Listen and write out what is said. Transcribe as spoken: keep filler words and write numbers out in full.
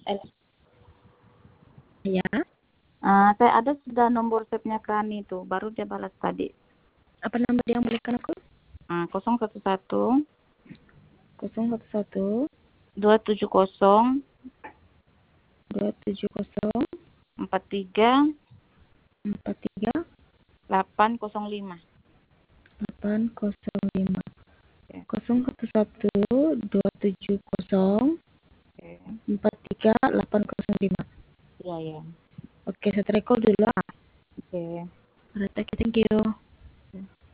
Eh, Ya, ah, saya ada sudah nomor save-nya Krani itu, baru dia balas tadi. apa nomor yang berikan aku? Ah, nol satu satu nol satu satu dua tujuh nol dua tujuh nol empat tiga empat tiga delapan nol lima. delapan nol lima. Oke. nol satu satu dua tujuh nol Oke. empat tiga delapan nol lima. Iya, ya. Oke, saya record dulu ah. Oke. Alright, thank you.